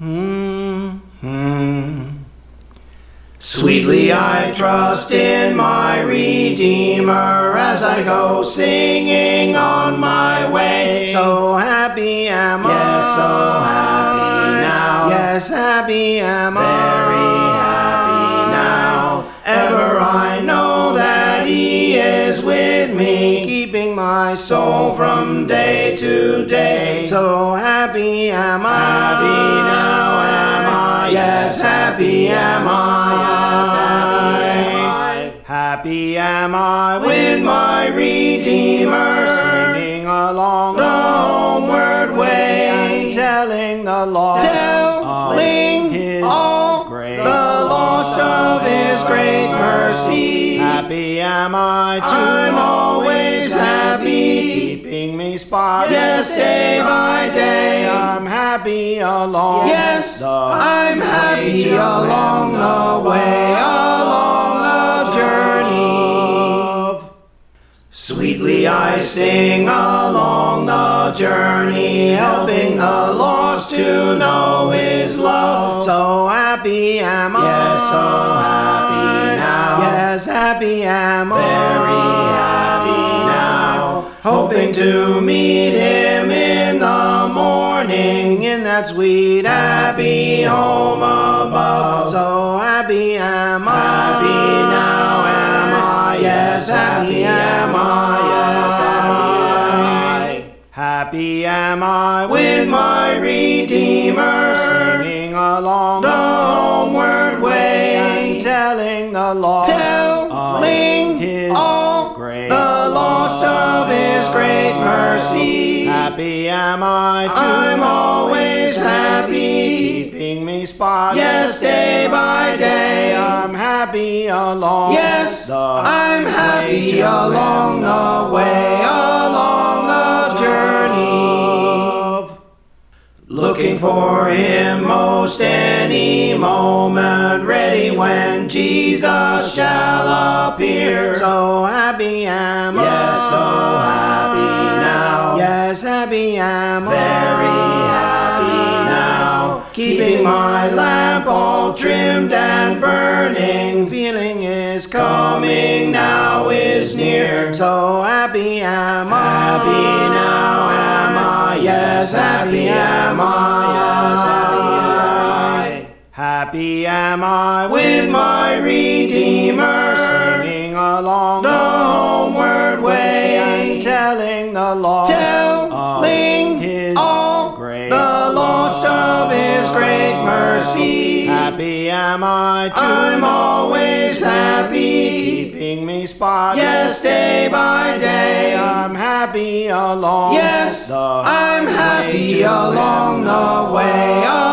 Sweetly I trust in my Redeemer as I go singing on my way. So happy am I. Yes, so happy now. Yes, happy am I. Very happy now. Ever I know that He is with me, keeping my soul from day to day. So happy am I. Happy now am I. Yes, happy am I. Yes, happy am I. Happy am I With my Redeemer, singing along the homeward way, and telling the lost telling His all great the lost of His great mercy. Happy am I to I'm always happy, keeping me spotless. yes, day by day. I'm happy along Yes, the I'm happy way along the way, along the journey. Sweetly I sing along the journey, helping the lost to know His love. So happy am I. Yes, so happy now. Yes, happy am I. Very happy now. Hoping to meet Him in the morning, in that sweet happy home above. So happy am I. Happy now am I. Yes, happy am I. Yes, happy am I. Happy am I With my Redeemer, singing along the homeward way, and telling the lost telling His all great the lost of His great mercy. Happy am I to I'm always happy, keeping me spotless. yes, day by day. I'm happy along Yes, the I'm happy way along the way, along the journey. Looking for Him most any moment, ready when Jesus shall appear. So happy am I. Yes, so happy now. Yes, happy am I. Very happy now. Keeping my lamp all trimmed and burning, Feeling is coming now is near. So happy am I. Happy now am I. Yes, happy am I. Yes, happy am I. Happy am I With my Redeemer, singing along the homeward way, and telling the lost telling His all great the lost of His great mercy. Happy am I to I'm always happy, keeping me spotless. yes, day by day. I'm happy along Yes, the I'm way happy to along the way.